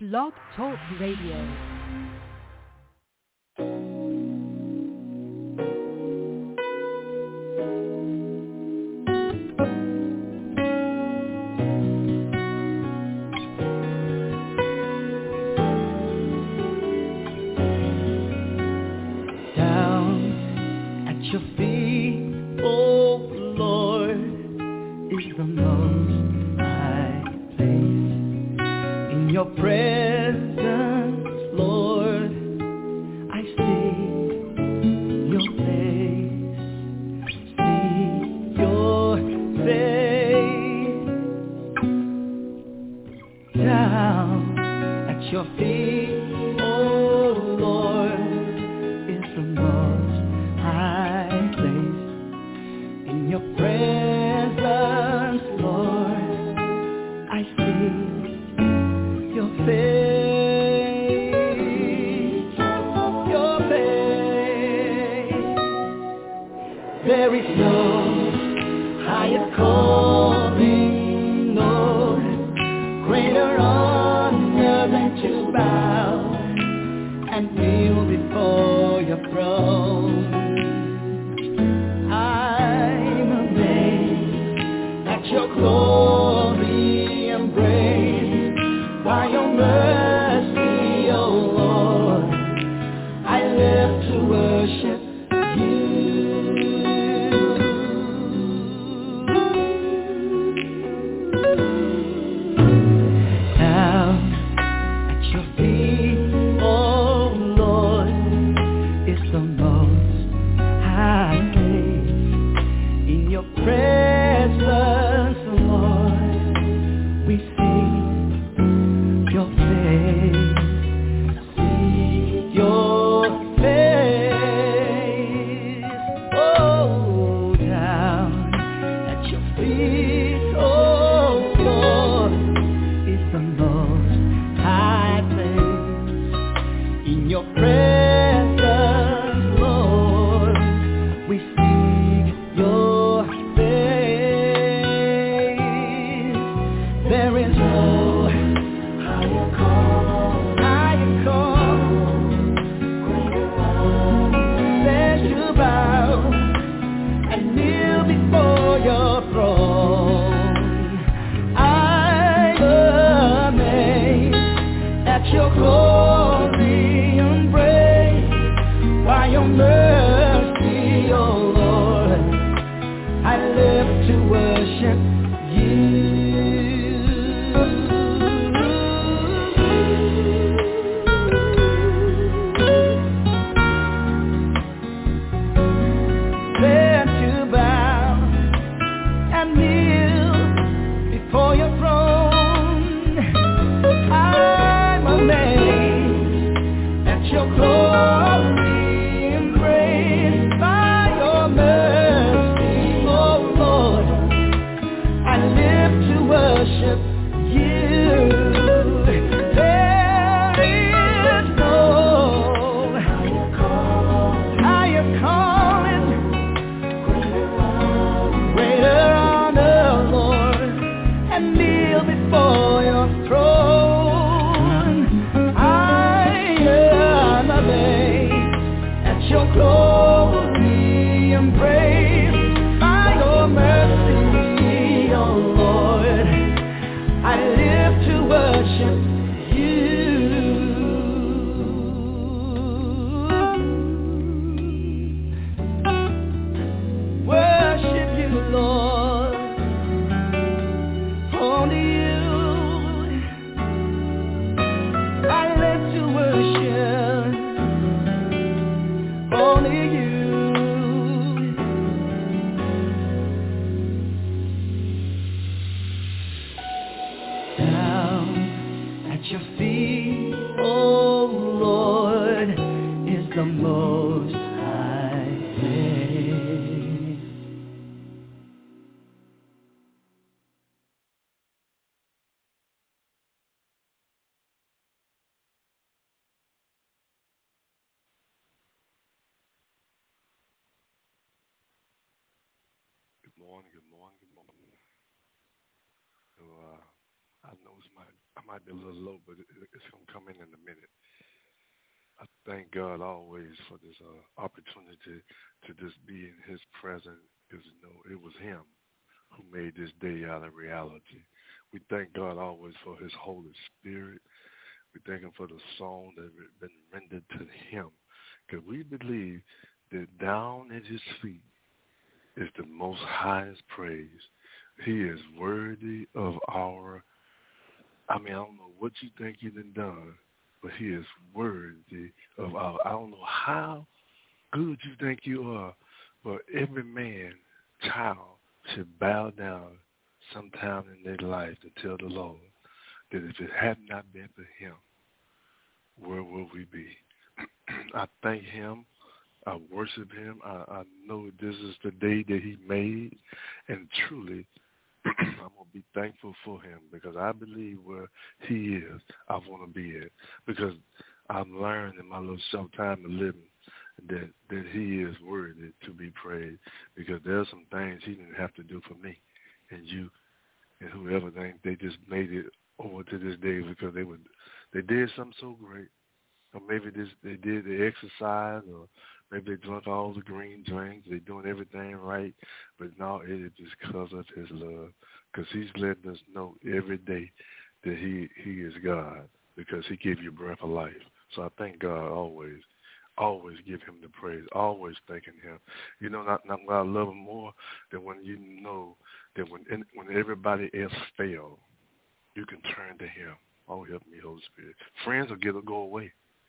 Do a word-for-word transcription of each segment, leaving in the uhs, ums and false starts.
Blog Talk Radio. Good morning, good morning, good morning. So, uh, I know it's might, I might be a little low, but it, it's going to come in in a minute. I thank God always for this uh, opportunity to just be in His presence because, you know, it was Him who made this day out of reality. We thank God always for His Holy Spirit. We thank Him for the song that has been rendered to Him because we believe that down at His feet is the most highest praise. He is worthy of our, I mean, I don't know what you think He done done, but He is worthy of our, I don't know how good you think you are, but every man, child, should bow down sometime in their life to tell the Lord that if it had not been for Him, where would we be? I thank Him. I worship Him. I, I know this is the day that He made, and truly, I'm going to be thankful for Him because I believe where He is, I want to be at because I've learned in my little short time of living that that He is worthy to be praised because there are some things He didn't have to do for me and you and whoever they they just made it over to this day because they would they did something so great, or maybe this they did the exercise, or maybe they drank all the green drinks, they doing everything right, but no, it is just because of His love, because He's letting us know every day that He He is God because He gave you breath of life. So I thank God always. Always give Him the praise. Always thanking Him. You know, not not why I love Him more than when you know that when when everybody else fails, you can turn to Him. Oh, help me, Holy Spirit. Friends will get or go away.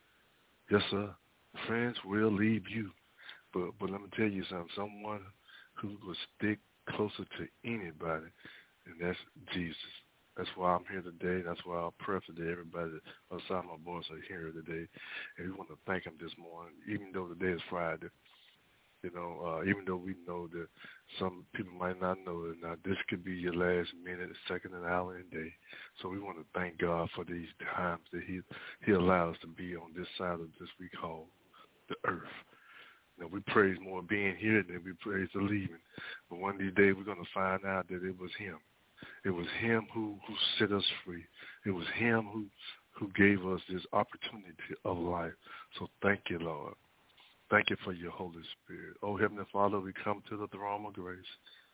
Yes, sir. Friends will leave you. But but let me tell you something. Someone who will stick closer to anybody, and that's Jesus. That's why I'm here today. That's why I'll pray today. Everybody outside my voice are here today. And we want to thank Him this morning, even though today is Friday. You know, uh, even though we know that some people might not know it. Now, this could be your last minute, second, and hour and day. So we want to thank God for these times that He He allows us to be on this side of this we call the earth. Now, we praise more being here than we praise the leaving. But one of these days we're going to find out that it was Him. It was Him who, who set us free. It was Him who, who gave us this opportunity of life. So thank you, Lord. Thank you for your Holy Spirit. Oh, Heavenly Father, we come to the throne of grace.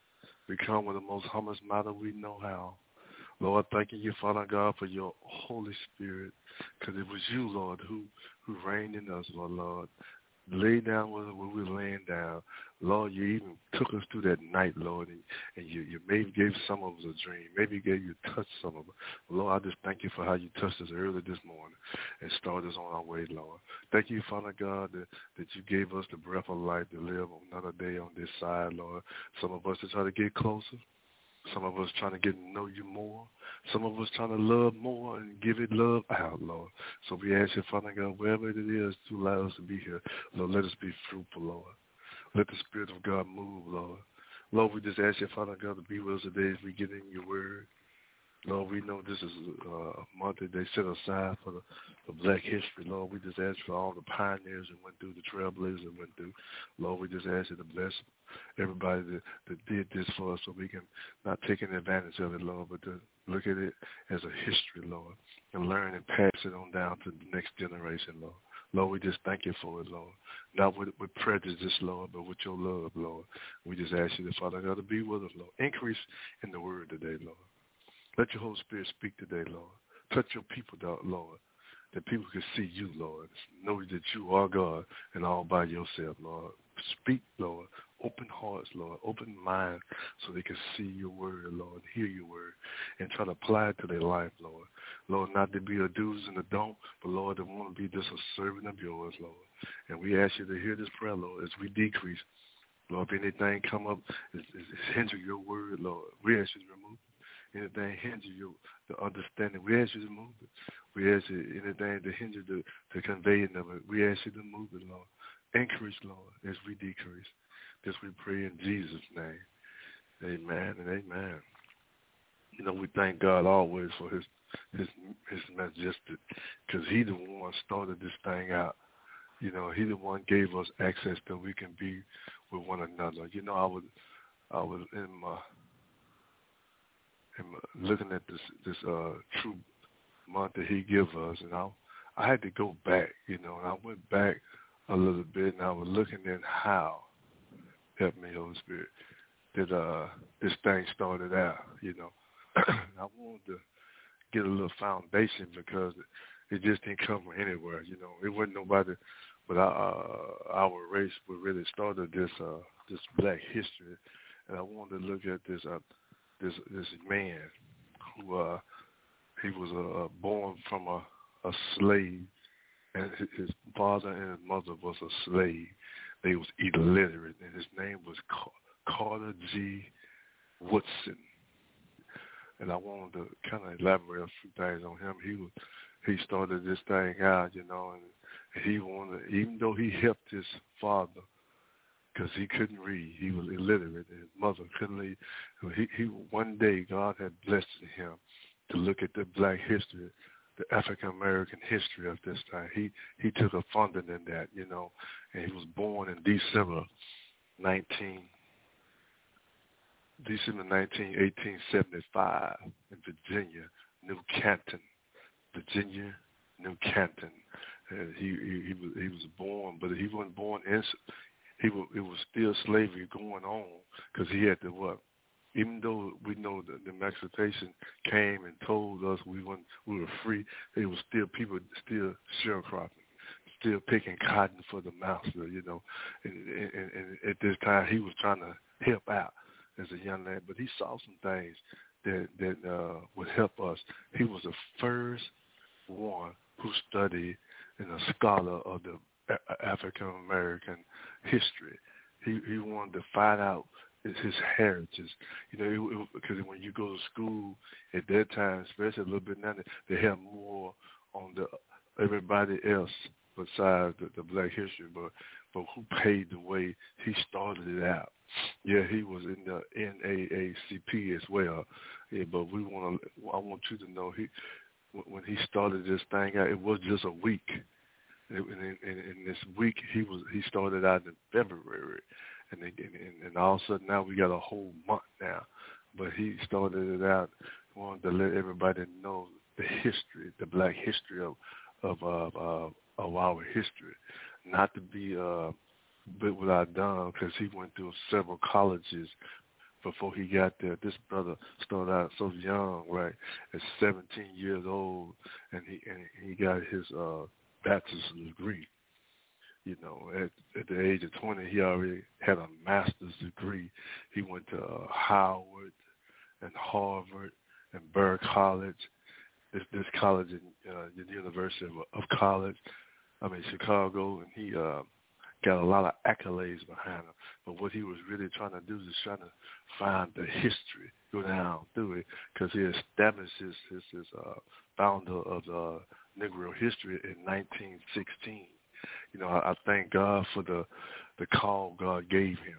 We come with the most humblest matter we know how. Lord, thanking you, Father God, for your Holy Spirit, because it was you, Lord, who, who reigned in us, Lord, Lord. Lay down when we were laying down. Lord, you even took us through that night, Lord, and, and you, you maybe gave some of us a dream. Maybe you gave you touched some of us. Lord, I just thank you for how you touched us early this morning and started us on our way, Lord. Thank you, Father God, that, that you gave us the breath of life to live another day on this side, Lord. Some of us to try to get closer. Some of us trying to get to know you more. Some of us trying to love more and give it love out, Lord. So we ask you, Father God, wherever it is to allow us to be here, Lord, let us be fruitful, Lord. Let the Spirit of God move, Lord. Lord, we just ask you, Father God, to be with us today as we get in your word. Lord, we know this is uh, a month that they set aside for the for Black history. Lord, we just ask for all the pioneers that went through, the trailblazers that went through. Lord, we just ask you to bless everybody that, that did this for us so we can not take any advantage of it, Lord, but to look at it as a history, Lord, and learn and pass it on down to the next generation, Lord. Lord, we just thank you for it, Lord. Not with, with prejudice, Lord, but with your love, Lord. We just ask you, Father God, to be with us, Lord. Increase in the word today, Lord. Let your Holy Spirit speak today, Lord. Touch your people, Lord, that people can see you, Lord. Know that you are God and all by yourself, Lord. Speak, Lord. Open hearts, Lord. Open minds so they can see your word, Lord, hear your word, and try to apply it to their life, Lord. Lord, not to be a do's and a don't, but, Lord, to want to be just a servant of yours, Lord. And we ask you to hear this prayer, Lord, as we decrease. Lord, if anything come up, is, is, is hinder your word, Lord. We ask you to remove it. Anything hinder you, the understanding, we ask you to move it. We ask you anything to hinder the, the conveying of it, we ask you to move it, Lord. Increase, Lord, as we decrease. This we pray in Jesus' name. Amen and amen. You know, we thank God always for his his his majestic, because he the one started this thing out. You know, he the one gave us access that we can be with one another. You know, I was I was in my and looking at this this uh, true month that He give us, and I I had to go back, you know, and I went back a little bit, and I was looking at how, help me, Holy Spirit, that uh, this thing started out, you know. I wanted to get a little foundation because it just didn't come from anywhere, you know. It wasn't nobody but our, uh, our race who really started this uh, this black history, and I wanted to look at this uh, this this man who uh, he was uh, born from a, a slave, and his father and his mother was a slave. They was illiterate, and his name was Carter G. Woodson. And I wanted to kind of elaborate a few things on him. He was, he started this thing out, you know, and he wanted, even though he helped his father, because he couldn't read, he was illiterate, and his mother couldn't read. He, he one day God had blessed him to look at the black history, the African American history of this time. He he took a funding in that, you know, and he was born in December nineteen. December nineteenth, eighteen seventy-five in Virginia, New Canton, Virginia, New Canton. And he, he he was he was born, but he wasn't born in. He was it was still slavery going on because he had to what? Even though we know that the emancipation came and told us we weren't we were free, there was still people still sharecropping, still picking cotton for the master, you know. And, and, and at this time, he was trying to help out as a young man, but he saw some things that that uh, would help us. He was the first one who studied and a scholar of the a- African American history. He he wanted to find out his, his heritage. You know, it, it, because when you go to school at that time, especially a little bit now, they have more on the everybody else besides the, the black history, but but who paved the way. He started it out. Yeah, he was in the N double A C P as well. Yeah, but we want to. I want you to know he when he started this thing out, it was just a week. In, in, in this week, he was he started out in February, and, and and all of a sudden now we got a whole month now. But he started it out, wanted to let everybody know the history, the black history of of of, uh, of our history, not to be uh, bit without done, because he went through several colleges before he got there. This brother started out so young, right, at seventeen years old, and he and he got his uh, bachelor's degree. You know, at, at the age of twenty, he already had a master's degree. He went to uh, Howard and Harvard and Burr College, this this college in uh, the University of, of College, I mean Chicago, and he uh, got a lot of accolades behind him. But what he was really trying to do is trying to find the history, go down through it, because he established his his, his uh, founder of the Negro history in nineteen sixteen. You know, I, I thank God for the the call God gave him.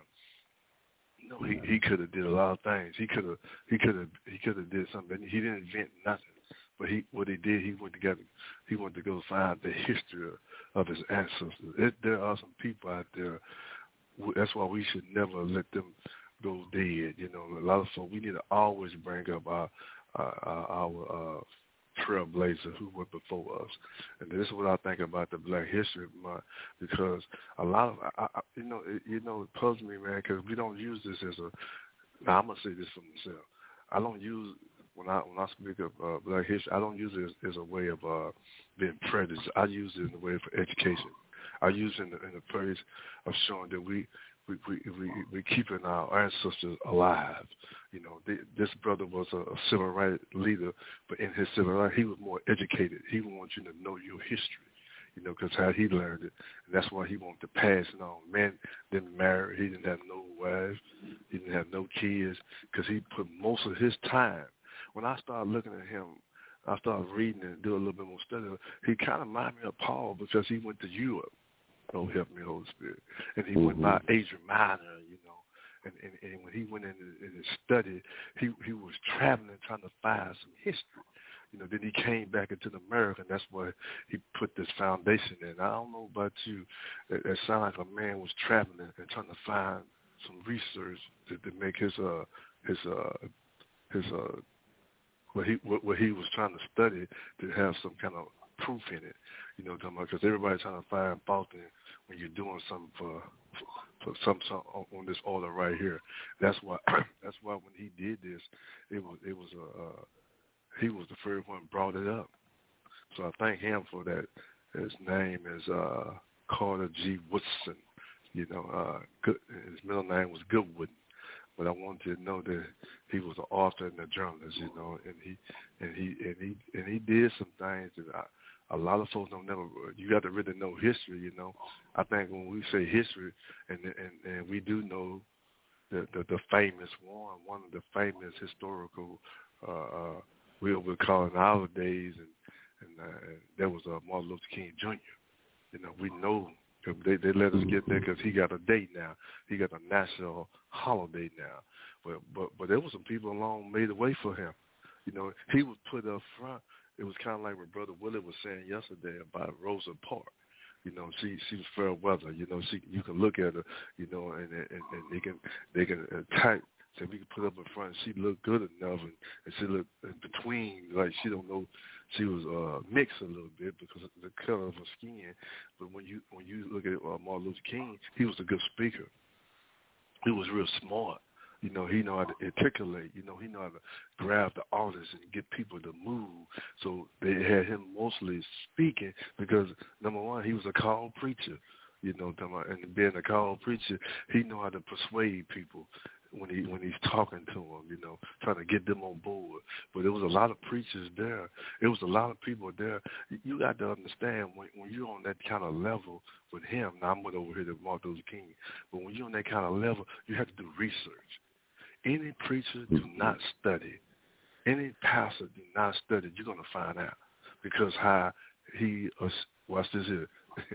You know, he he could have did a lot of things. He could have he could have he could have did something. He didn't invent nothing. But he, what he did, he went to go, he went to go find the history of, of his ancestors. It, there are some people out there. That's why we should never let them go dead. You know, a lot of folks, we need to always bring up our our, our uh, trailblazer who went before us. And this is what I think about the Black History Month, because a lot of, I, I, you know, it, you know, it puzzles me, man, because we don't use this as a. Now I'm gonna say this for myself. I don't use. When I when I speak of uh, Black history, I don't use it as, as a way of uh, being prejudiced. I use it in a way for education. I use it in the, in the place of showing that we we we we we keeping our ancestors alive. You know, they, this brother was a, a civil rights leader, but in his civil rights, he was more educated. He wants you to know your history. You know, because how he learned it, and that's why he wanted to pass it on. Man didn't marry. He didn't have no wives. He didn't have no kids, because he put most of his time. When I started looking at him, I started reading and doing a little bit more study. He kind of reminded me of Paul, because he went to Europe. Oh, help me, Holy Spirit. And he mm-hmm. went by Asia Minor, you know. And, and, and when he went in and studied, he he was traveling, trying to find some history. You know, then he came back into America, and that's why he put this foundation in. I don't know about you. It, it sounds like a man was traveling and trying to find some research to, to make his uh his uh his uh what he what, what he was trying to study to have some kind of proof in it. You know, because everybody's trying to find fault in when you're doing something for for, for some, some on this order right here. That's why that's why when he did this, it was it was a uh, he was the first one brought it up. So I thank him for that. His name is uh, Carter G. Woodson. You know, uh, good, his middle name was Goodwood. But I wanted you to know that he was an author and a journalist, you know, and he and he and he and he did some things that I, a lot of folks don't never. You got to really know history, you know. I think when we say history, and and, and we do know the, the the famous one, one of the famous historical, uh, uh, we would call it nowadays, and and, uh, and that was uh, Martin Luther King Junior You know, we know. They they let us get there because he got a date now. He got a national holiday now. But but but there was some people along made a way for him. You know, he was put up front. It was kind of like what Brother Willie was saying yesterday about Rosa Parks. You know, she she was fair weather. You know, she you can look at her. You know, and and, and they can they can attack. So we can put up in front. She looked good enough, and, and she looked in between, like she don't know. She was uh, mixed a little bit because of the color of her skin. But when you when you look at uh, Martin Luther King, he was a good speaker. He was real smart. You know, he know how to articulate. You know, he know how to grab the audience and get people to move. So they had him mostly speaking because, number one, he was a called preacher. You know, and being a called preacher, he know how to persuade people when he when he's talking to them, you know, trying to get them on board. But there was a lot of preachers there. It was a lot of people there. You got to understand when when you're on that kind of level with him. Now I'm over here to Martin Luther King, but when you're on that kind of level, you have to do research. Any preacher do not study. Any pastor do not study. You're gonna find out because how he uh, watch this here.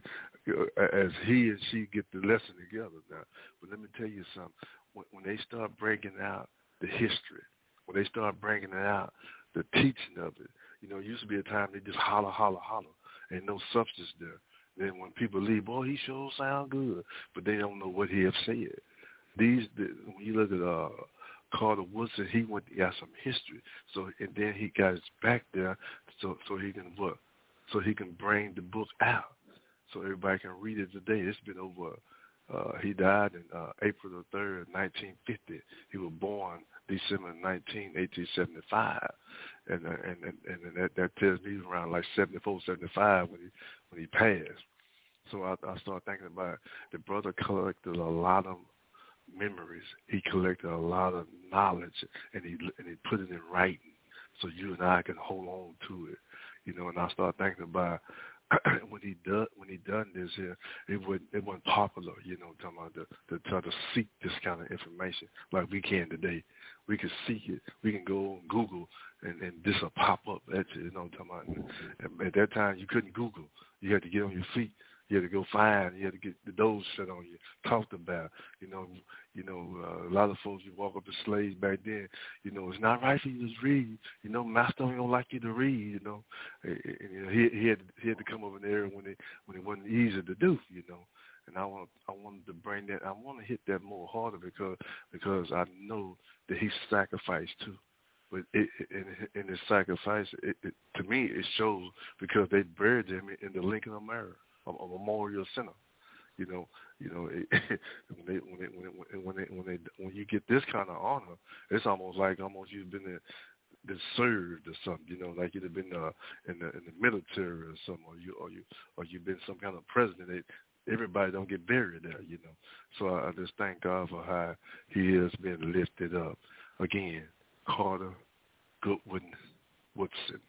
As he and she get the lesson together now. But let me tell you something. When, when they start breaking out the history, when they start breaking it out, the teaching of it, you know, it used to be a time they just holler, holler, holler, and no substance there. Then when people leave, boy, he sure sound good, but they don't know what he have said. These, the, when you look at uh, Carter Woodson, he went got some history. So and then he got his back there, so so he can what, so he can bring the book out. So everybody can read it today. It's been over. Uh, he died in uh, April the third, nineteen fifty. He was born December nineteenth, eighteen seventy-five, and uh, and and, and that, that tells me he was around like seventy-four, seventy-five when he when he passed. So I, I started thinking about it. The brother collected a lot of memories. He collected a lot of knowledge, and he and he put it in writing, so you and I can hold on to it. You know, and I started thinking about. when he done when he done this here, it wasn't it wasn't popular, you know, talking about the, the try to seek this kind of information like we can today. We can seek it. We can go on Google and, and this will pop up at you, you know, talking about. And at that time you couldn't Google. You had to get on your feet. You had to go find. You had to get the doors shut on you, talked about. You know, you know, uh, a lot of folks you walk up to slaves back then. You know, it's not right for you to read. You know, master don't like you to read. You know, and, and, you know he he had he had to come over there when it when it wasn't easy to do. You know, and I want I wanted to bring that. I want to hit that more harder because because I know that he sacrificed too. But it, in, in his sacrifice, it, it, to me, it shows because they buried him in the Lincoln Memorial. A memorial center, you know, you know, it, when they when they when when they when they when you get this kind of honor, it's almost like almost you've been there, been served or something, you know, like you'd have been uh, in the in the military or something, or you or you or you've been some kind of president. It, everybody don't get buried there, you know. So I, I just thank God for how he has been lifted up. Again, Carter Goodwin Woodson,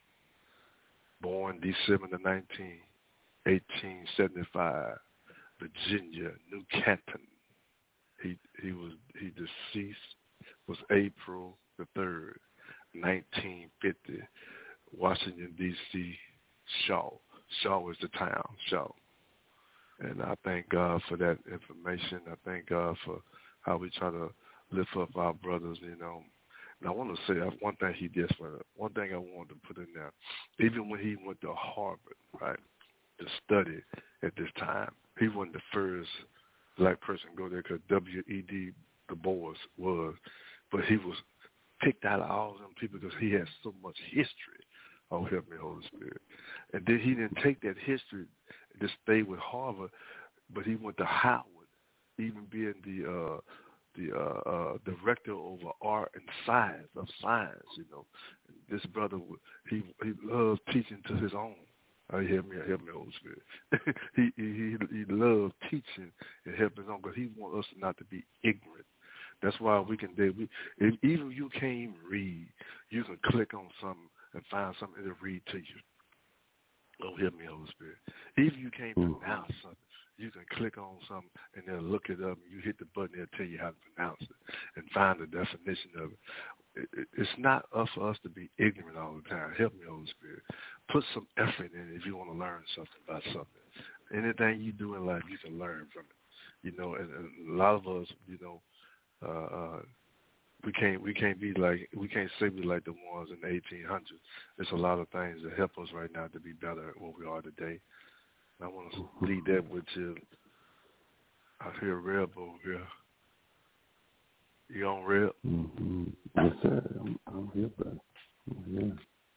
born December the nineteenth. eighteen seventy-five, Virginia, New Canton. He he was he deceased was April the third, nineteen fifty, Washington D C Shaw. Shaw is the town, Shaw. And I thank God for that information. I thank God for how we try to lift up our brothers, you know. And I want to say one thing he did for one thing I wanted to put in there. Even when he went to Harvard, right? To study at this time. He wasn't the first black person to go there because W E D Du Bois was, but he was picked out of all them people because he has so much history. Oh, help me, Holy Spirit. And then he didn't take that history to stay with Harvard, but he went to Howard, even being the uh, the uh, uh, director over art and science of science. You know, this brother he he loved teaching to his own. Oh, help me, help me, Holy Spirit. he he he loved teaching and helping his own, because he wants us not to be ignorant. That's why we can do. We, if, even if you can't even read, you can click on something and find something to read to you. Oh, help me, Holy Spirit. Even if you can't pronounce something, you can click on something and then look it up, and you hit the button, it'll tell you how to pronounce it and find the definition of it. it, it it's not up for us to be ignorant all the time. Help me, Holy Spirit. Put some effort in it if you want to learn something about something. Anything you do in life, you can learn from it. You know, and, and a lot of us, you know, uh, uh, we can't we can't be like we can't say we like the ones in the eighteen hundreds. There's a lot of things that help us right now to be better at what we are today. And I want to lead that with you. I hear Reb over here. You on, Reb? Mm-hmm. Yes, sir. I'm, I'm here, brother. I'm here.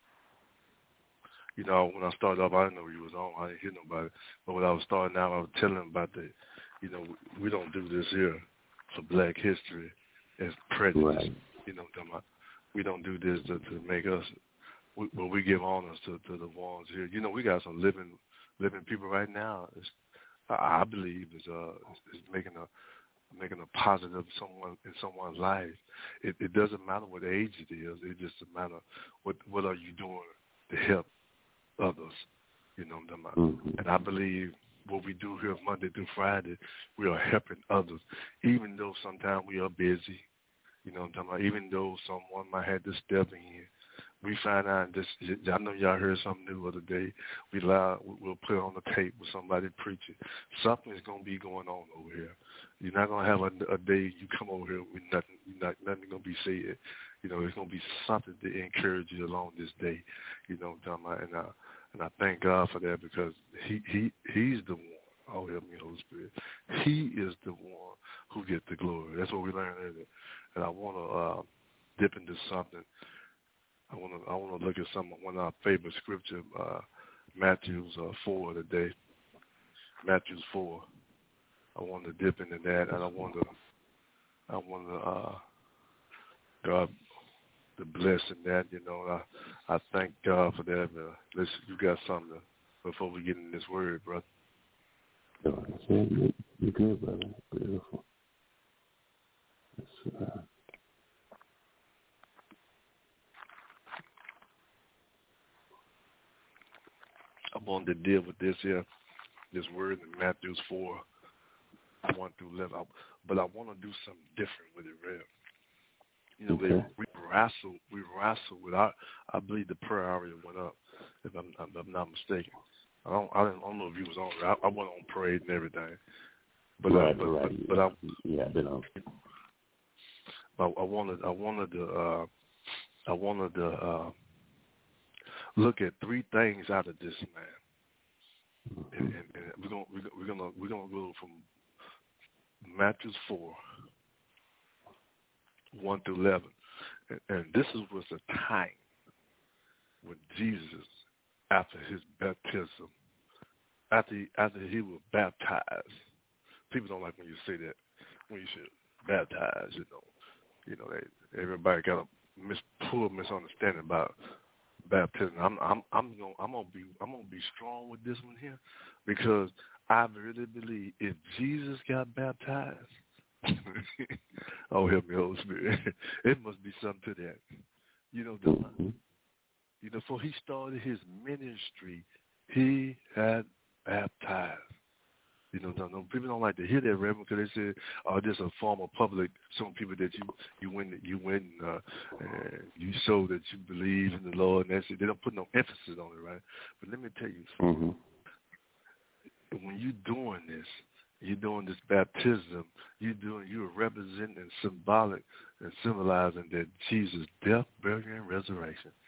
You know, when I started off, I didn't know you was on. I didn't hear nobody. But when I was starting out, I was telling them about the, you know, we don't do this here for Black history as prejudice. Right. You know, we don't do this to, to make us, we, but we give honors to, to the ones here. You know, we got some living living people right now. It's, I believe is uh is making a making a positive someone in someone's life. It, it doesn't matter what age it is. It just a matter what what are you doing to help others. You know what I'm talking about? Mm-hmm. And I believe what we do here Monday through Friday, we are helping others, even though sometimes we are busy. You know what I'm talking about? Even though someone might have to step in, we find out this. I know y'all heard something new the other day. We live, we'll put it on the tape with somebody preaching. Something is gonna be going on over here. You're not gonna have a, a day you come over here with nothing. Not nothing gonna be said. You know, it's gonna be something to encourage you along this day. You know what I'm talking about? And I and I thank God for that, because he he he's the one. Oh, help me, Holy Spirit. He is the one who gets the glory. That's what we learned earlier. And I want to uh, dip into something. I want to I want to look at some one of our favorite scripture, uh, Matthew's uh, four today. Matthew's four. I want to dip into that, and I want to I want to uh, God to bless in that. You know, I I thank God for that. Uh, listen, you got something to, before we get in this word, brother. You're good, brother. Beautiful. That's, uh, I wanted to deal with this here, this word in Matthew four, one through eleven. I, but I want to do something different with it, Rev. You know, okay. we, we wrestle, we wrestle with our. I believe the prayer already went up, if I'm, if I'm not mistaken. I don't, I don't, I don't know if you was on. I, I went on parade and everything. But right, uh, but, right. but, but I, yeah, I've been on. I, I wanted, I wanted to, uh, I wanted to uh, look at three things out of this man, mm-hmm. and, and, and we're gonna, we're gonna, we're gonna go from Matthew four, one through eleven, and, and this is was a time when Jesus, after his baptism, after he, after he was baptized. People don't like when you say that, when you say baptized, you know. You know, they, everybody got a mis, poor misunderstanding about baptism. I'm, I'm, I'm gonna, I'm gonna be, I'm gonna be strong with this one here, because I really believe if Jesus got baptized, oh help me, Holy Spirit, it must be something to that. You know, the, mm-hmm. you know, before he started his ministry, he had baptized. You know, no, no, people don't like to hear that, Reverend, because they say, "Oh, this is a form of public." Some people that you you went you went and, uh, and you show that you believe in the Lord, and that's it. They don't put no emphasis on it, right? But let me tell you something. Mm-hmm. When you're doing this, you're doing this baptism. You're doing you're representing and symbolic and symbolizing that Jesus' death, burial, and resurrection.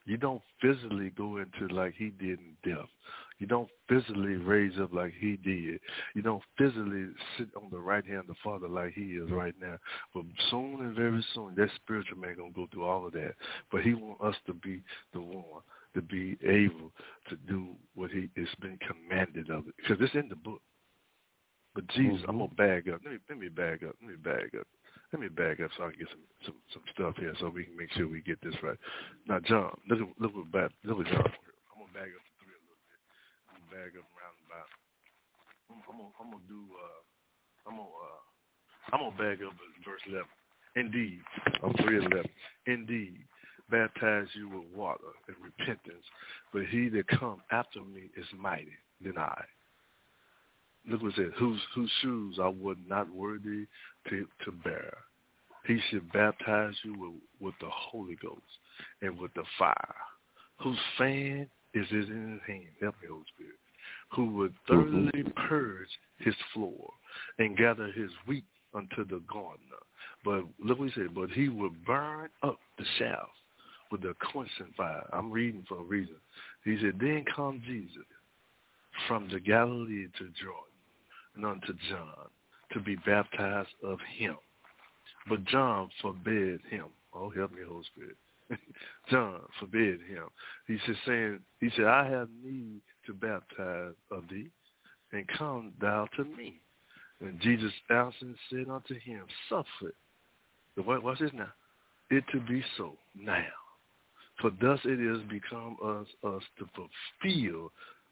You don't physically go into like he did in death. You don't physically raise up like he did. You don't physically sit on the right hand of the Father like he is right now. But soon and very soon, that spiritual man going to go through all of that. But he wants us to be the one, to be able to do what he has been commanded of it. Because it's in the book. But Jesus, mm-hmm. I'm going to bag up. Let me, let me bag up. Let me bag up. Let me back up so I can get some, some, some stuff here so we can make sure we get this right. Now, John, look at look what back, look at John. I'm gonna back up to three a little bit. I'm gonna back up around about. I'm, I'm gonna I'm gonna do. Uh, I'm gonna uh, I'm gonna back up at verse eleven. Indeed, I'm three eleven. Indeed, baptize you with water and repentance, but he that come after me is mighty than I. Look what it says, whose, whose shoes I was not worthy to, to bear. He should baptize you with, with the Holy Ghost and with the fire, whose fan is in his hand. Help me, Holy Spirit. Who would thoroughly mm-hmm. purge his floor and gather his wheat unto the gardener. But look what he said, but he would burn up the shaft with the quenching fire. I'm reading for a reason. He said, then come Jesus from the Galilee to Jordan, and unto John, to be baptized of him. But John forbade him. Oh, help me, Holy Spirit. John forbade him. He said, saying, he said, I have need to baptize of thee, and come thou to me. And Jesus answered said unto him, suffer it. What's this now? It to be so now. For thus it is become us, us to fulfill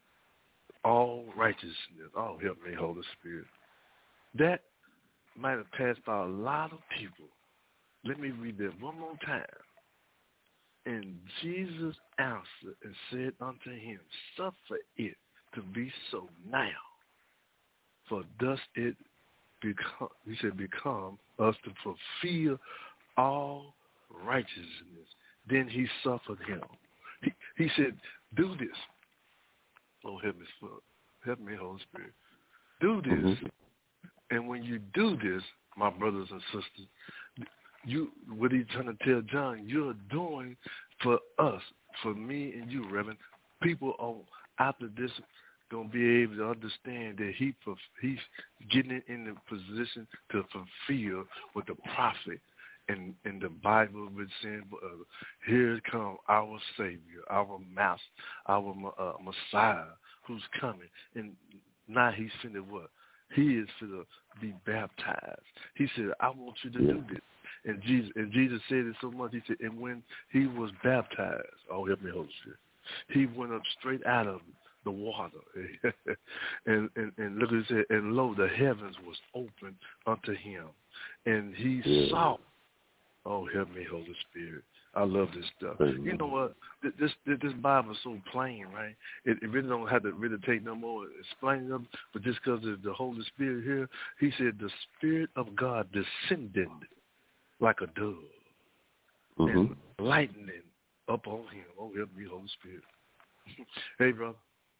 all righteousness. Oh, help me, Holy Spirit. That might have passed by a lot of people. Let me read that one more time. And Jesus answered and said unto him, suffer it to be so now. For thus it become, he said, become us to fulfill all righteousness. Then he suffered him. He, he said, do this. Oh, help me, help me, Holy Spirit. Do this, mm-hmm. and when you do this, my brothers and sisters, you what he's trying to tell John, you're doing for us, for me and you, Reverend. People are after this gonna be able to understand that he he's getting in the position to fulfill what the prophet and in the Bible was saying, uh, here come our Savior, our Master, our uh, Messiah, who's coming. And now he's finna what? He is finna be baptized. He said, I want you to yeah. do this. And Jesus, and Jesus said it so much. He said, and when he was baptized, oh, help me, Holy Spirit, he went up straight out of the water. and, and, and look, it said, and lo, the heavens was opened unto him. And he yeah. saw. Oh, help me, Holy Spirit. I love this stuff. Amen. You know what? This this, this Bible is so plain, right? It, it really don't have to really take no more explaining them, but just because of the Holy Spirit here, he said the Spirit of God descended like a dove mm-hmm. and lightning up on him. Oh, help me, Holy Spirit. Hey, brother.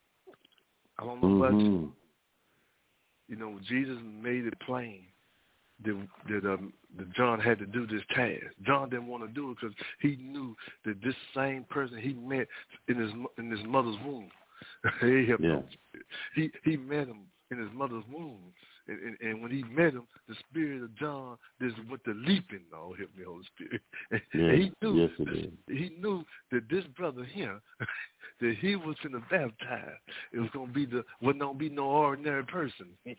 I don't know mm-hmm. about you. You know, Jesus made it plain that, that, um, that John had to do this task. John didn't want to do it because he knew that this same person he met in his in his mother's womb. he, yeah. he he met him in his mother's womb. And, and, and when he met him, the Spirit of John just went to leaping. Oh, help me, Holy Spirit. And yes. he knew yes, that, he knew that this brother here, that he was going to baptize. It was going to be the wasn't going to be no ordinary person. he,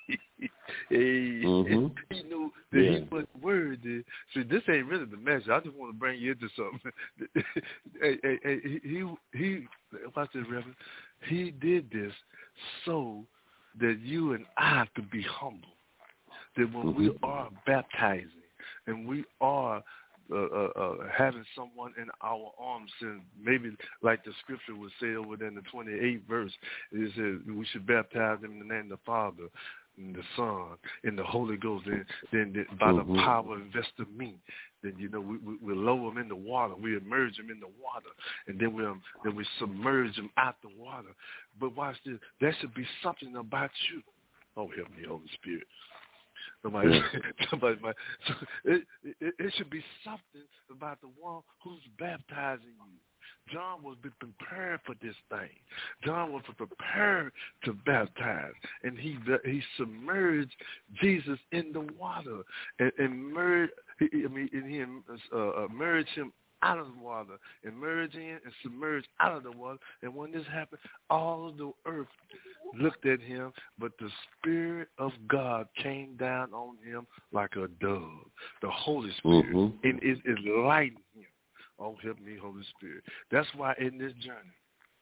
mm-hmm. he knew that yeah. he wasn't worthy. See, this ain't really the message. I just want to bring you into something. hey, hey, hey, he he watch this, Reverend. He did this so that you and I could be humble. That when mm-hmm. we are baptizing and we are uh, uh, uh, having someone in our arms, and maybe like the scripture would say over there in the twenty-eighth verse, it says we should baptize them in the name of the Father, and the Son, and the Holy Ghost. Then, then, then by mm-hmm. the power invested in me, then you know we, we we lower them in the water, we immerse them in the water, and then we um, then we submerge them out the water. But watch this. There should be something about you. Oh, help me, Holy Spirit. Somebody, yeah. somebody might, so it, it, it should be something about the one who's baptizing you John was prepared for this thing. John was prepared to baptize, and he he submerged Jesus in the water and, and merged. I mean, and he uh, merged him out of the water, and merged in and submerged out of the water. And when this happened, all of the earth looked at him, but the Spirit of God came down on him like a dove, the Holy Spirit, mm-hmm. and it, it lightened him. Oh, help me, Holy Spirit. That's why in this journey,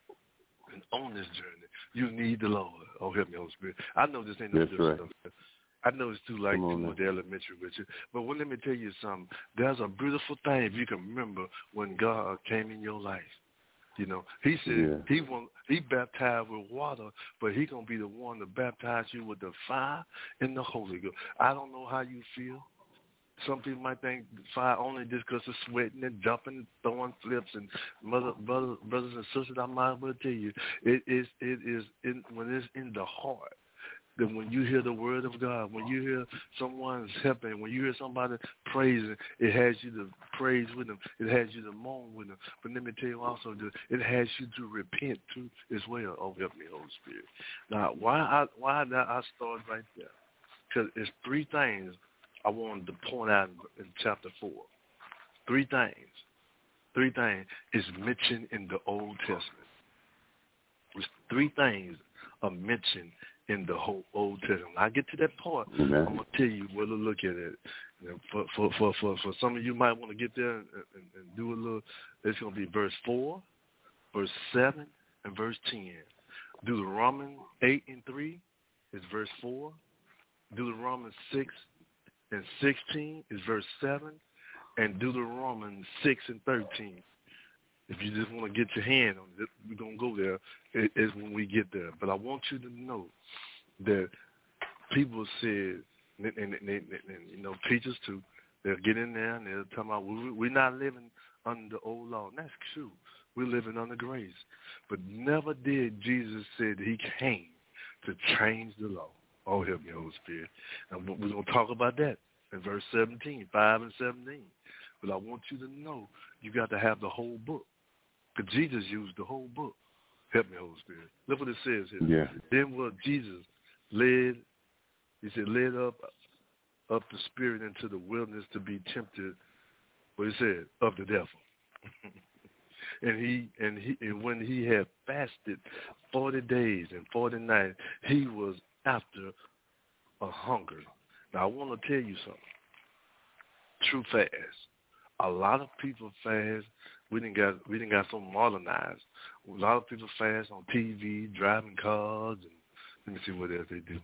and on this journey, you need the Lord. Oh, help me, Holy Spirit. I know this ain't no different right. stuff. I know it's too like too much elementary with you, but well, let me tell you something. There's a beautiful thing if you can remember when God came in your life. You know, he said yeah. he won't, he baptized with water, but he gonna be the one to baptize you with the fire and the Holy Ghost. I don't know how you feel. Some people might think fire only just because of sweating and jumping, throwing flips, and mother, brother, brothers and sisters. I might as well tell you, it is it is in, when it's in the heart. That when you hear the word of God, when you hear someone's helping, when you hear somebody praising, it has you to praise with them. It has you to moan with them. But let me tell you also, that it has you to repent too as well. Oh, help me, Holy Spirit. Now, why I why did I start right there? Because it's three things I wanted to point out in, in chapter four. Three things. Three things is mentioned in the Old Testament. There's three things are mentioned in the whole Old Testament. When I get to that part, Amen. I'm going to tell you where to look at it. You know, for, for, for, for, for some of you might want to get there and, and, and do a little, it's going to be verse four, verse seven, and verse ten. Deuteronomy eight and three is verse four. Deuteronomy six and sixteen is verse seven. And Deuteronomy six and thirteen. If you just want to get your hand on it, we're going to go there. It, it's when we get there. But I want you to know that people said, and, and, and, and, and you know, teachers too, they'll get in there and they'll tell about, we, we're not living under the old law. And that's true. We're living under grace. But never did Jesus say that he came to change the law. Oh, help me, Holy Spirit. And we're going to talk about that in verse seventeen, five and seventeen. But I want you to know you got to have the whole book. Because Jesus used the whole book. Help me, Holy Spirit. Look what it says here. Yeah. Then what Jesus led, he said, led up up the Spirit into the wilderness to be tempted, what he said, of the devil. and he and he and when he had fasted forty days and forty nights, he was after a hunger. Now I want to tell you something. True fast. A lot of people fast. We didn't got we didn't got so modernized. A lot of people fast on T V, driving cars, and let me see what else they do.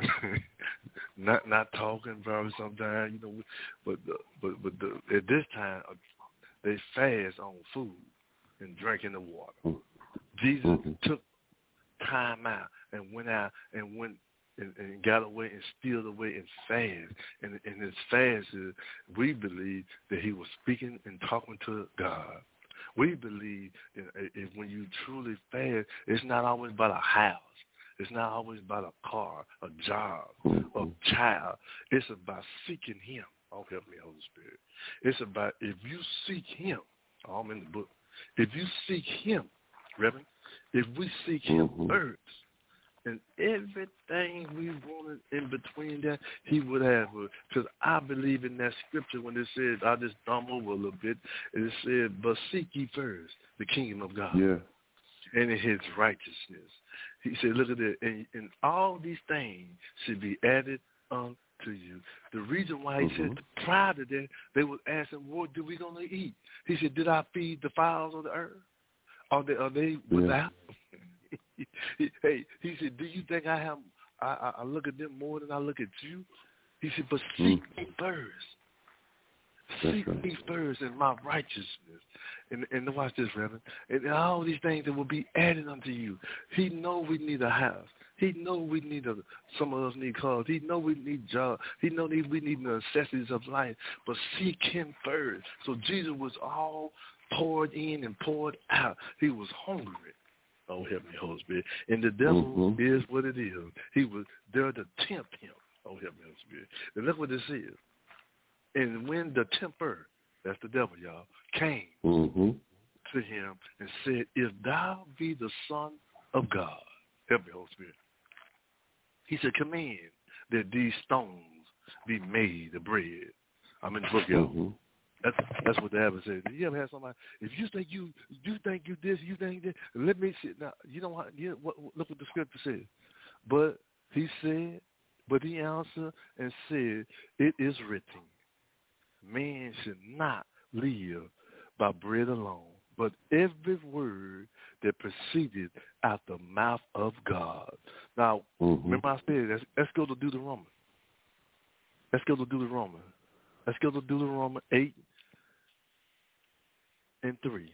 not not talking probably sometimes, you know. But the, but but the, at this time they fast on food and drinking the water. Jesus mm-hmm. took time out and went out and went. And, and got away and stealed away and fast. And, and his fast is, we believe that he was speaking and talking to God. We believe that if when you truly fast, it's not always about a house. It's not always about a car, a job, a child. It's about seeking him. Oh, help me, Holy Spirit. It's about if you seek him, oh, I'm in the book. If you seek him, Reverend, if we seek him mm-hmm. first, and everything we wanted in between that, he would have. Because I believe in that scripture when it says, I just thumb over a little bit, and it said, but seek ye first the kingdom of God. Yeah. And in his righteousness. He said, look at that. And, and all these things should be added unto you. The reason why he mm-hmm. said prior to that, they were asking, what are we going to eat? He said, did I feed the fowls of the earth? Are they, are they without? Yeah. Hey, he said, do you think I have, I, I look at them more than I look at you? He said, but seek mm. me first. That's seek right. me first in my righteousness. And, and watch this, Reverend. And all these things that will be added unto you. He know we need a house. He know we need a, some of us need cars. He know we need jobs. He know we need the necessities of life. But seek him first. So Jesus was all poured in and poured out. He was hungry. Oh, help me, Holy Spirit. And the devil mm-hmm. is what it is. He was there to tempt him. Oh, help me, Holy Spirit. And look what this is. And when the tempter, that's the devil, y'all, came, mm-hmm. to him and said, if thou be the Son of God, help me, Holy Spirit. He said, command that these stones be made the bread. I'm in the book, y'all. Mm-hmm. That's that's what the Abbot said. You ever have somebody? If you think you you think you this, you think this. Let me see. Now you know what? You know, what look what the scripture says. But he said, but he answered and said, it is written, man should not live by bread alone, but every word that proceeded out the mouth of God. Now, mm-hmm. remember I said, let's, let's go to Deuteronomy. Let's go to Deuteronomy. Let's go to Deuteronomy eight and three.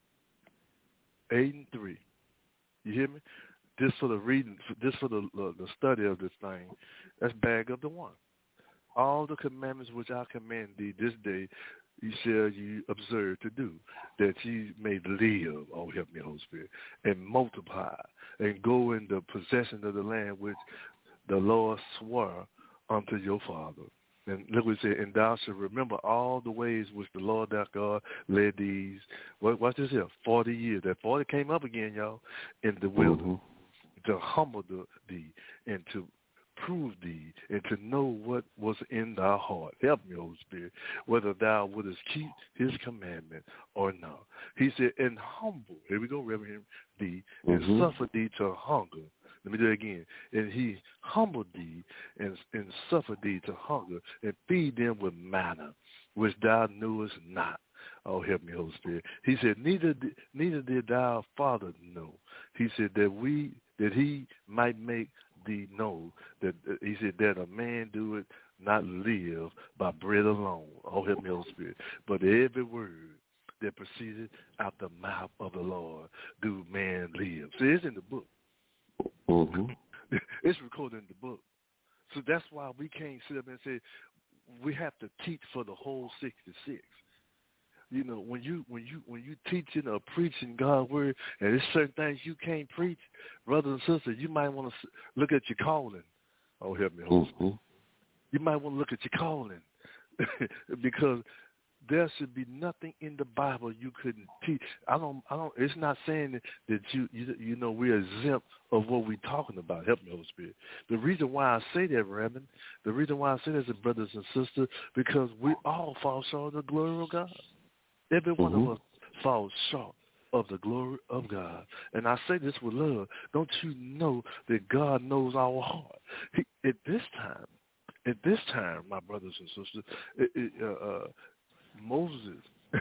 Eight and three. You hear me? Just for the reading, just for the uh, the study of this thing. Let's bag up the one. All the commandments which I command thee this day, you shall you observe to do, that ye may live, oh help me, Holy Spirit, and multiply, and go in the possession of the land which the Lord swore unto your father. And look what it said, and thou shalt remember all the ways which the Lord thy God led these, watch this here, forty years. That forty came up again, y'all, in the wilderness, mm-hmm. to humble the, thee and to prove thee and to know what was in thy heart. Help me, Holy Spirit, whether thou wouldest keep his commandment or not. He said, and humble, here we go, Reverend, thee, and mm-hmm. suffer thee to hunger. Let me do it again. And he humbled thee and, and suffered thee to hunger and feed them with manna, which thou knewest not. Oh, help me, Holy Spirit. He said, neither neither did thy father know. He said that we that he might make thee know that uh, he said that a man do it not live by bread alone. Oh, help me, Holy Spirit. But every word that proceeded out the mouth of the Lord do man live. See, it's in the book. Mm-hmm. It's recorded in the book. So that's why we can't sit up and say we have to teach for the whole sixty-six. You know, when you when you when you teaching or preaching God's word, and there's certain things you can't preach, brothers and sisters, you might want to look at your calling. Oh, help me, Holy Spirit. Mm-hmm. You might want to look at your calling because there should be nothing in the Bible you couldn't teach. I don't. I don't. It's not saying that, that you, you you know we're exempt of what we're talking about. Help me, Holy Spirit. The reason why I say that, Reverend, the reason why I say that, brothers and sisters, because we all fall short of the glory of God. Every one mm-hmm. of us falls short of the glory of God. And I say this with love. Don't you know that God knows our heart? He, at this time, at this time, my brothers and sisters, it, it, uh, uh, Moses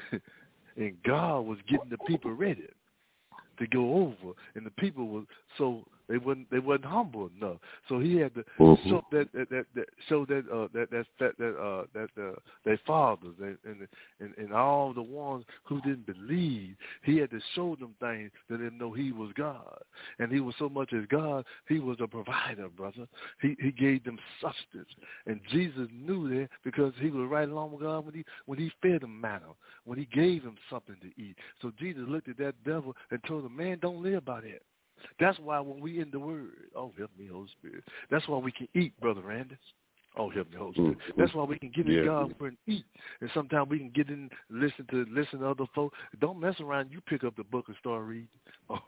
and God was getting the people ready to go over, and the people was so they wasn't they wasn't humble enough. So he had to mm-hmm. show that that, that, that show that uh, that that that that uh, that uh, their fathers and, and and and all the ones who didn't believe. He had to show them things that they know he was God, and he was so much as God. He was a provider, brother. He he gave them substance, and Jesus knew that because he was right along with God when he when he fed them manna, when he gave them something to eat. So Jesus looked at that devil and told him, "Man, don't live by that." That's why when we in the Word, oh, help me, Holy Spirit. That's why we can eat, Brother Randy. Oh, help me, Holy Spirit. Mm-hmm. That's why we can get in yeah. God's Word and eat. And sometimes we can get in, listen to listen to other folks. Don't mess around. You pick up the book and start reading. Oh,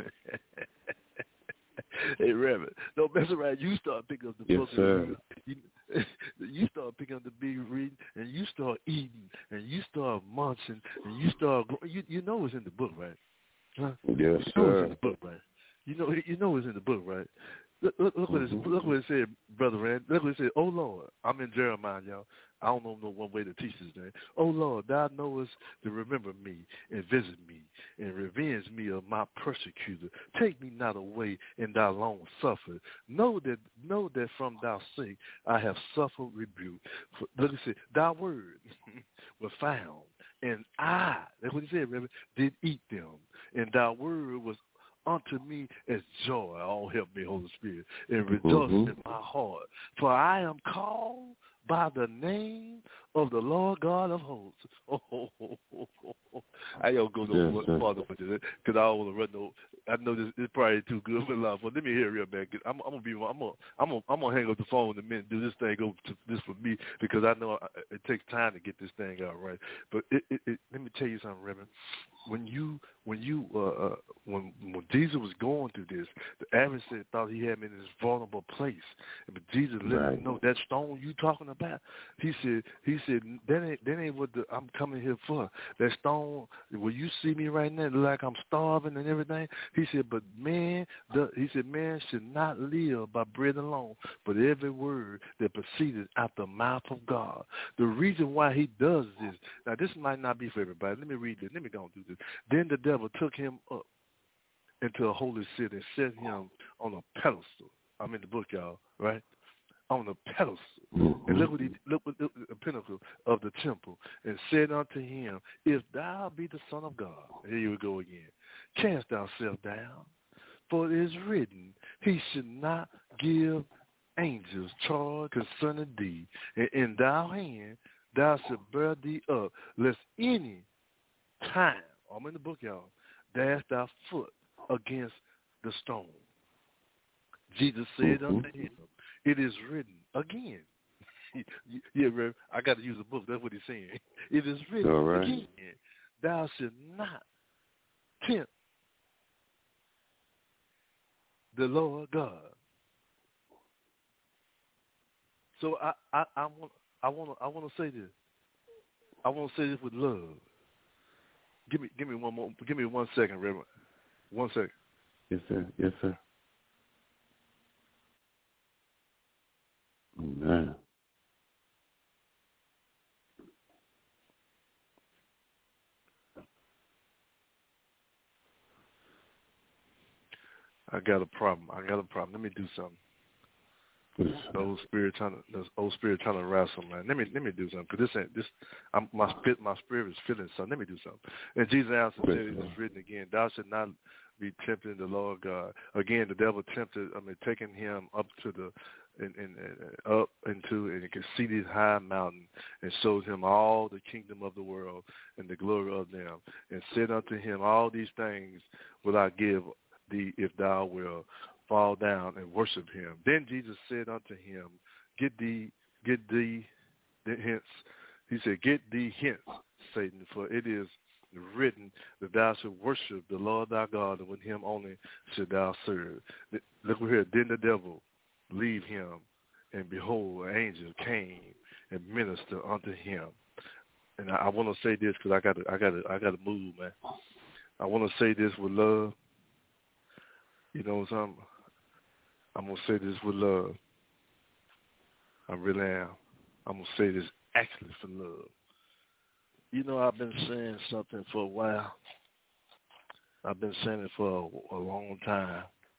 hey, Reverend, don't mess around. You start picking up the yes, book. Sir. And you, you start picking up the big reading, and you start eating, and you start munching, and you start. You you know it's in the book, right? Huh? Yes, you know sir. It's in the book, right? You know, you know it's in the book, right? Look, look, look, what, it, look what it said, Brother Rand. Look what it said. Oh, Lord. I'm in Jeremiah, y'all. I don't know no one way to teach this thing. Oh, Lord, thou knowest to remember me and visit me and revenge me of my persecutor. Take me not away in thy long suffering. Know that know that from thy sake I have suffered rebuke. For, look what it said. Thy word was found, and I, that's what he said, Reverend, did eat them. And thy word was unto me as joy. Oh, help me, Holy Spirit, and rejoice mm-hmm. in my heart. For I am called by the name of the Lord God of hosts. Oh, oh, oh, oh, oh, oh. I don't go no yes, yes, farther with this because I don't want to run no. I know this is probably too good for love. But let me hear real bad. I'm, I'm gonna be. I'm gonna. I'm gonna. I'm gonna hang up the phone in a minute. Do this thing over to this for me because I know it takes time to get this thing out right. But it, it, it, let me tell you something, Reverend. When you when you uh, uh, when when Jesus was going through this, the adversary thought he had him in this vulnerable place. But Jesus let right. him know that stone you talking about. He said he said that ain't that ain't what the, I'm coming here for. That stone. Will you see me right now? Like I'm starving and everything. He said, but man, the, he said, man should not live by bread alone, but every word that proceeded out the mouth of God. The reason why he does this. Now this might not be for everybody. Let me read this. Let me go and do this. Then the devil took him up into a holy city and set him on a pedestal. I'm in the book, y'all, right? On a pedestal. Mm-hmm. And look what he look what the pinnacle of the temple, and said unto him, if thou be the Son of God, here you go again, cast thyself down, for it is written, he should not give angels charge concerning thee, and in thy hand thou shalt bear thee up, lest any time, I'm in the book, y'all, dash thy foot against the stone. Jesus said mm-hmm. unto him, it is written again. Yeah, Rev, I got to use a book. That's what he's saying. It is written All right. again, thou shalt not tempt the Lord God. So I, I, I want, I want to, I want to say this. I want to say this with love. Give me, give me one more. Give me one second, Reverend. One second. Yes, sir. Yes, sir. Amen. I got a problem. I got a problem. Let me do something. Yes, the old spirit trying to, the old spirit trying to wrestle, man. Let me, let me do something. Cause this ain't this. I'm, my spirit, my spirit is feeling something. Let me do something. And Jesus answered, yes, said, "It is written again, thou shalt not be tempted the Lord God." Again, the devil tempted. I mean, taking him up to the, in, in, in, up into an exceeded high mountain, and showed him all the kingdom of the world and the glory of them, and said unto him, all these things will I give thee if thou wilt fall down and worship him. Then Jesus said unto him, Get thee, get thee hence. He said, Get thee hence, Satan, for it is written that thou shalt worship the Lord thy God, and with him only should thou serve. Look here. Then the devil leave him, and behold, an angel came and ministered unto him. And I, I want to say this because I got to, I got to, I got to move, man. I want to say this with love. You know something? I'm going to say this with love. I really am. I'm going to say this actually for love. You know, I've been saying something for a while. I've been saying it for a, a long time.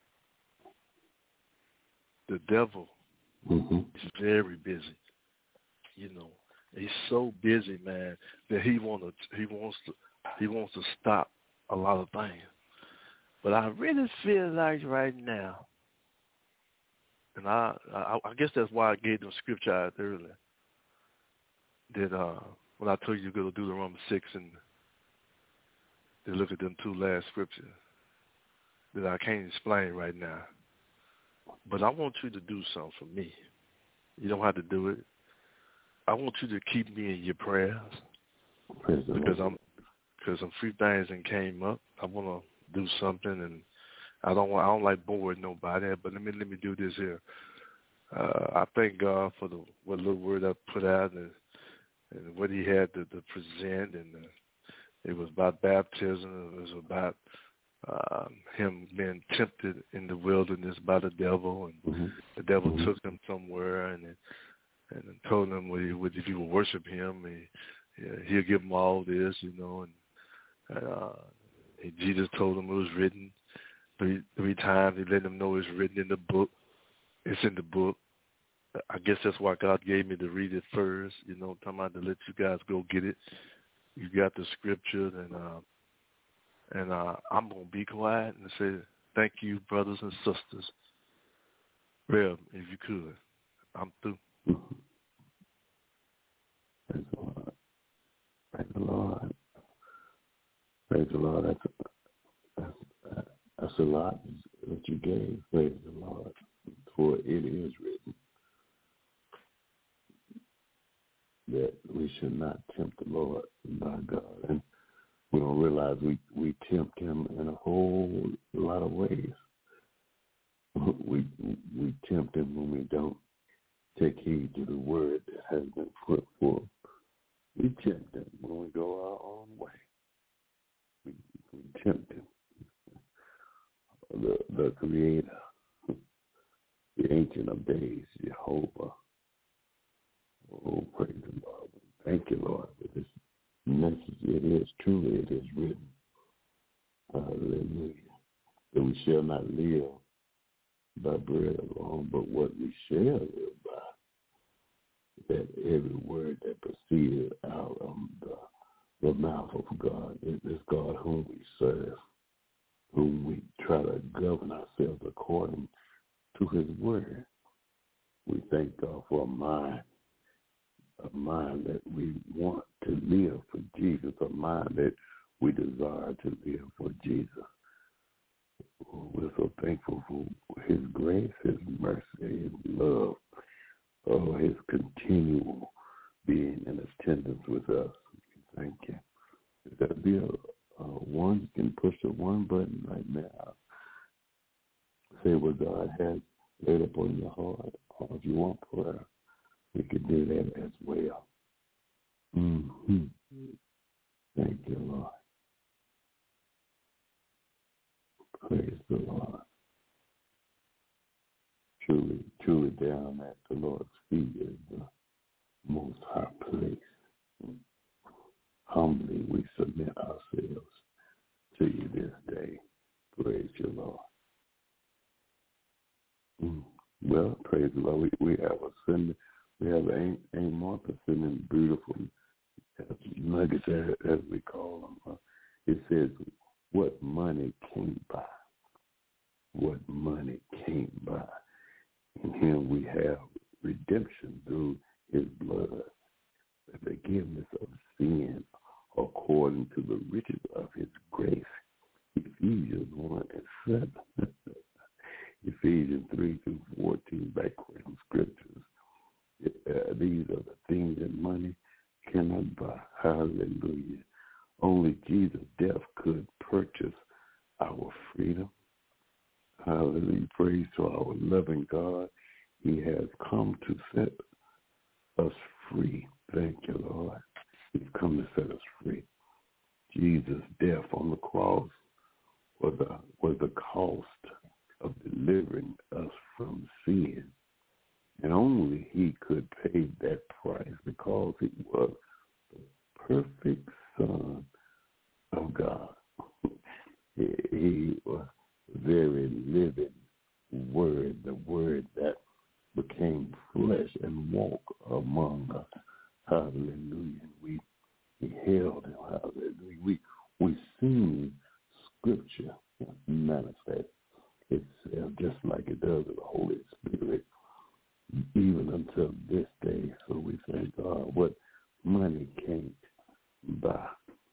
The devil mm-hmm. is very busy. You know, he's so busy, man, that he want to, he wants to, he wants to stop a lot of things. But I really feel like right now, and I, I, I guess that's why I gave them scripture out earlier. That uh, when I told you to go to Deuteronomy six and to look at them two last scriptures, that I can't explain right now. But I want you to do something for me. You don't have to do it. I want you to keep me in your prayers because I'm because some few things that came up. I want to do something, and I don't want I don't like boring nobody. But let me let me do this here. Uh, I thank God for the what little word I put out and, and what He had to, to present, and uh, it was about baptism. It was about uh, him being tempted in the wilderness by the devil, and mm-hmm. the devil mm-hmm. took him somewhere and and told him if he would worship him, he, yeah, he'll give him all this, you know. And, uh, and Jesus told him it was written three three times. He let him know it's written in the book. It's in the book. I guess that's why God gave me to read it first, you know, talking about to let you guys go get it. You got the scripture, and uh, and uh, I'm going to be quiet and say thank you, brothers and sisters. Rev, if you could. I'm through. Praise the Lord. Praise the Lord. Praise the Lord. That's, that's, that's a lot that you gave. Praise the Lord. For it is written that we should not tempt the Lord by God. And we don't realize we, we tempt him in a whole lot of ways. We we tempt him when we don't take heed to the word that has been put forth. We tempt him when we go our own way. We, we tempt him. The, the Creator, the Ancient of Days, Jehovah. Oh, praise the Lord. Thank you, Lord, for this message. It is truly, it is written. Hallelujah. That we shall not live by bread alone, but what we shall live by. That every word that proceeded out of the, the mouth of God is this God whom we serve, whom we try to govern ourselves according to his word. We thank God for a mind, a mind that we want to live for Jesus, a mind that we desire to live for Jesus. We're so thankful for his grace, his mercy, his love, oh, his continual being in attendance with us. Thank you. If there be a, a one, you can push the one button right now. Say what God has laid upon your heart. Or if you want prayer, we can do that as well. Mm-hmm. Thank you, Lord. Praise the Lord. Truly, truly down at the Lord's feet is the most high place. Humbly we submit ourselves to you this day. Praise you, Lord. Mm. Well, praise the Lord. We, we have a send, we have Aunt, Aunt Martha sending beautiful nuggets, as, as we call them. Uh, it says, what money can't buy. What money can't buy. In him we have redemption through his blood, the forgiveness of sin according to the riches of his grace. Ephesians one and seven. Ephesians three through fourteen, background scriptures. Uh, these are the things that money cannot buy. Hallelujah. Only Jesus' death could purchase our freedom. Hallelujah. Praise to our loving God. He has come to set us free. Thank you, Lord. He's come to set us free. Jesus' death on the cross was the, was the cost of delivering us from sin. And only he could pay that price because he was the perfect Son of God. he, he was very living word, the word that became flesh and walked among us. Hallelujah. We beheld him. Hallelujah. We we seen scripture manifest itself just like it does with the Holy Spirit, even until this day. So we thank God what money can't buy.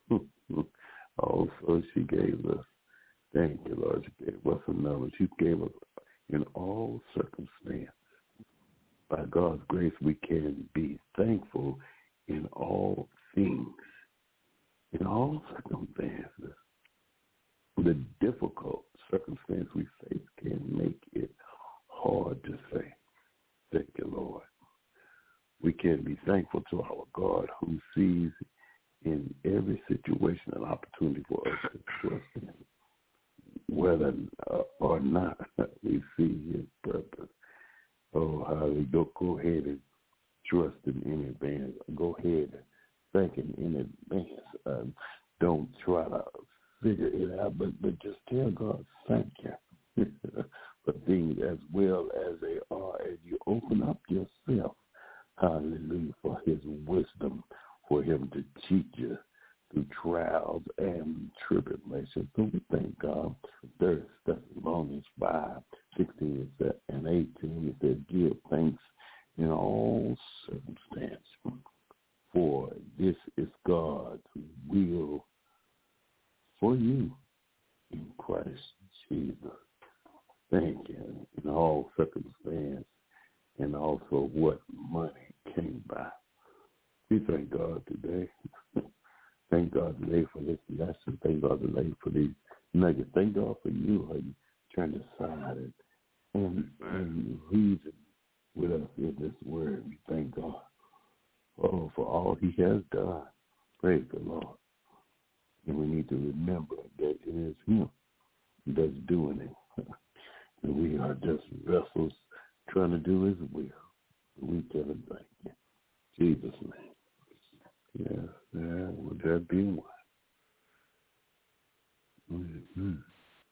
Also, she gave us, thank you, Lord, she gave us another. She gave us in all circumstances. By God's grace, we can be thankful in all things, in all circumstances. The difficult circumstance we face can make it hard to say, thank you, Lord. We can be thankful to our God who sees in every situation an opportunity for us to trust him. Whether uh, or not we see his purpose. Oh, how we go, go ahead and trust him in advance. Go ahead and thank him in advance. Um, don't try to figure it out, but, but just tell God thank you for things as well as they are as you open up yourself. Hallelujah, for his wisdom, for him to teach you through trials and tribulations. So we thank God. Third Thessalonians five, sixteen and eighteen, it says, give thanks in all circumstances, for this is God's will for you in Christ Jesus. Thank you. In all circumstances and also what money came by. We thank God today. Thank God today for this lesson. Thank God today for these nuggets. Thank God for you, how you turned aside and, and, and you reason with us in this word. We thank God oh, for all he has done. Praise the Lord. And we need to remember that it is him that's doing it. And we are just vessels trying to do his will. We tell him thank you. Jesus' name. Yes, yeah, would that be one? Mm-hmm. Amen.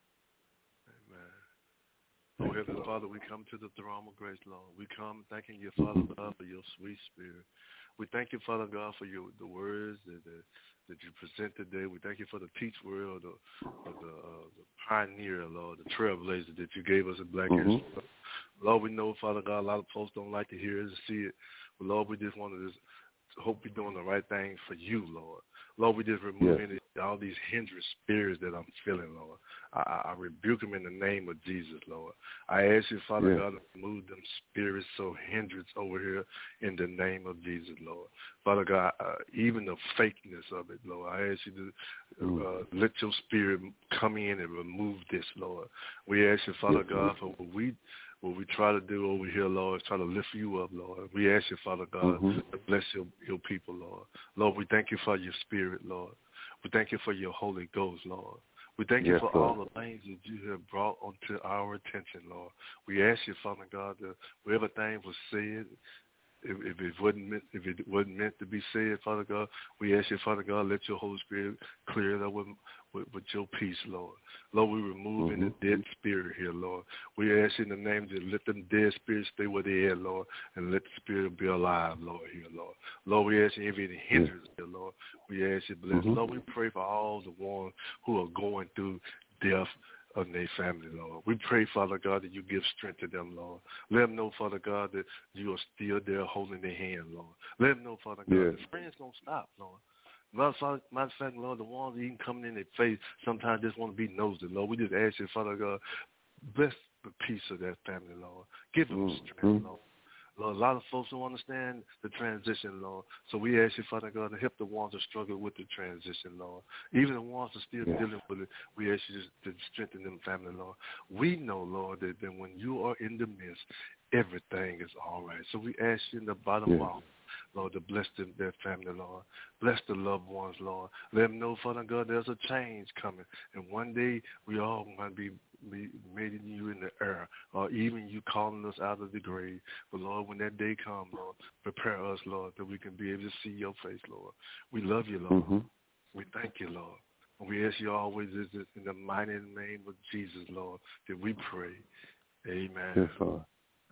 Oh, Heavenly Father, we come to the throne of grace, Lord. We come thanking you, Father God, for your sweet spirit. We thank you, Father God, for your the words that that, that you present today. We thank you for the teach word, the the, uh, the pioneer, Lord, the trailblazer that you gave us in Black mm-hmm. History. Lord, we know, Father God, a lot of folks don't like to hear it and see it. But Lord, we just want to just hope you're doing the right thing for you, Lord. Lord, we just remove yes. any, all these hindrance spirits that I'm feeling, Lord. I, I rebuke them in the name of Jesus, Lord. I ask you, Father yes. God, to remove them spirits, so hindrance over here in the name of Jesus, Lord. Father God, uh, even the fakeness of it, Lord, I ask you to uh, let your spirit come in and remove this, Lord. We ask you, Father yes. God, for what we What we try to do over here, Lord, is try to lift you up, Lord. We ask you, Father God, mm-hmm. to bless your, your people, Lord. Lord, we thank you for your spirit, Lord. We thank you for your Holy Ghost, Lord. We thank you yes, for Lord. all the things that you have brought onto our attention, Lord. We ask you, Father God, that whatever thing was said, if, if it wasn't meant, if it wasn't meant to be said, Father God, we ask you, Father God, let your Holy Spirit clear it up with, with, with your peace, Lord. Lord, we remove mm-hmm. any dead spirit here, Lord. We ask you in the name to let them dead spirits stay where they are, Lord, and let the spirit be alive, Lord, here, Lord. Lord, we ask you if any hindrance here, Lord, we ask you bless. Mm-hmm. Lord, we pray for all the ones who are going through death of their family, Lord. We pray, Father God, that you give strength to them, Lord. Let them know, Father God, that you are still there holding their hand, Lord. Let them know, Father God, yes. that friends don't stop, Lord. Matter of fact, Lord, the ones even coming in their face sometimes just want to be nosy, Lord. We just ask you, Father God, bless the peace of that family, Lord. Give them mm-hmm. strength, Lord. Lord, a lot of folks don't understand the transition, Lord. So we ask you, Father God, to help the ones that struggle with the transition, Lord. Even the ones that are still yeah. dealing with it, we ask you to strengthen them family, Lord. We know, Lord, that, that when you are in the midst, everything is all right. So we ask you in the bottom yeah. line, Lord, to bless them, their family, Lord. Bless the loved ones, Lord. Let them know, Father God, there's a change coming. And one day we all want to be meeting you in the air, or even you calling us out of the grave. But, Lord, when that day comes, Lord, prepare us, Lord, that we can be able to see your face, Lord. We love you, Lord. Mm-hmm. We thank you, Lord. And we ask you always in the mighty name of Jesus, Lord, that we pray. Amen. Yes, Lord.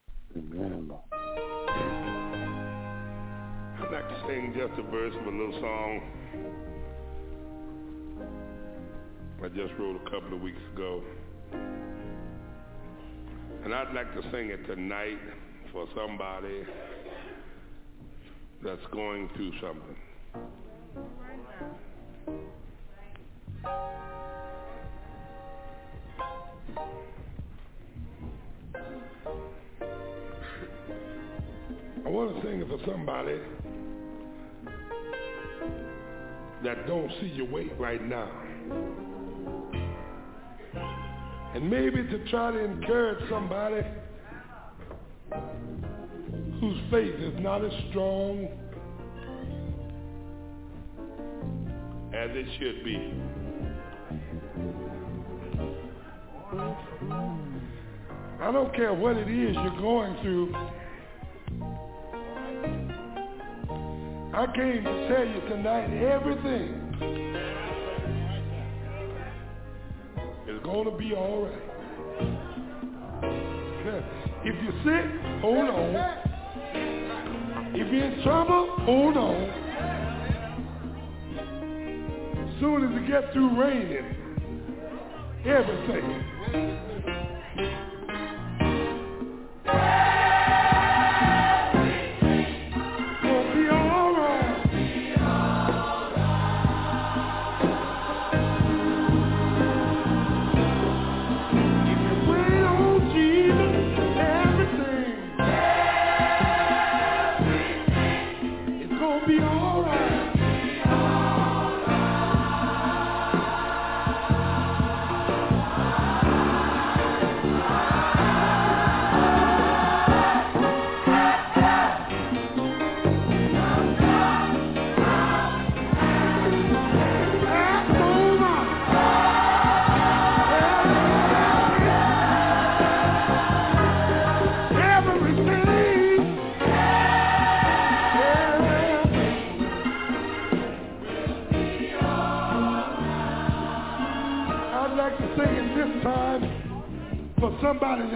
Amen, Lord. I'd like to sing just a verse of a little song I just wrote a couple of weeks ago. And I'd like to sing it tonight for somebody that's going through something. I want to sing it for somebody that don't see your way right now. And maybe to try to encourage somebody whose faith is not as strong as it should be. I don't care what it is you're going through. I came to tell you tonight everything is going to be all right. If you're sick, hold on. If you're in trouble, hold on. As soon as it gets through raining, everything gonna be all right.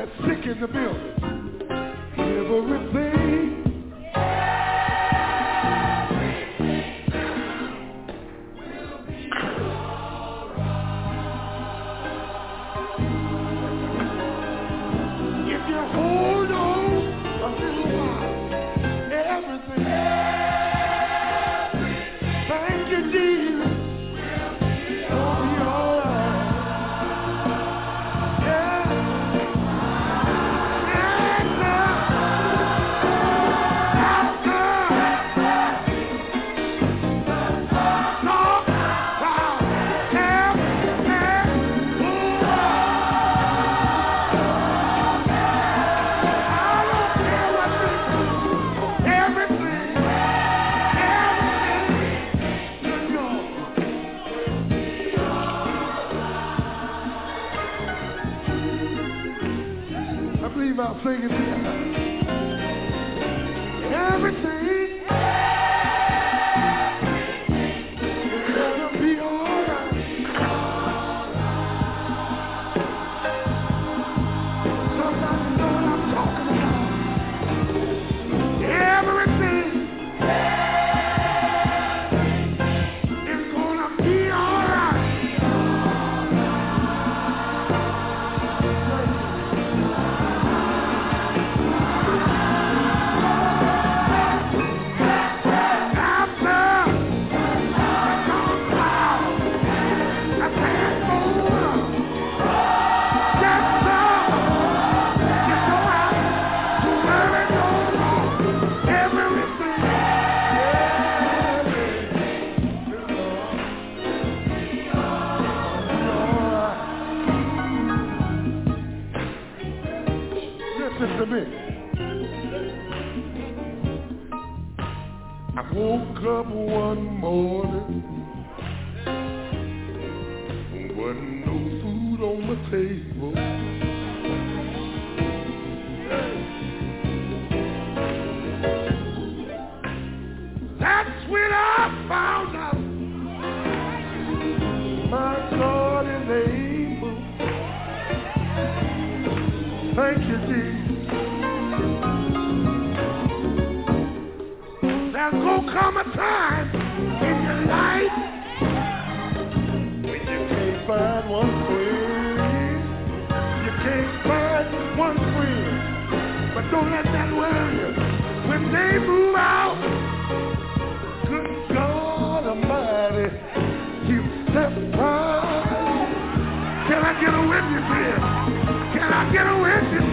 that's sick in the building. Everything. I'll sing it together. Everything is gonna be alright. Somebody know what I'm talking about. Everything is gonna be alright. I woke up one morning, wasn't no food on my table. That's when I found out my God is able. Thank you, Jesus. There's gonna come a time in your life when you can't find one friend. You can't find one friend. But don't let that worry you. When they move out, good God Almighty, you step right. Can I get a witness here? Can I get a witness?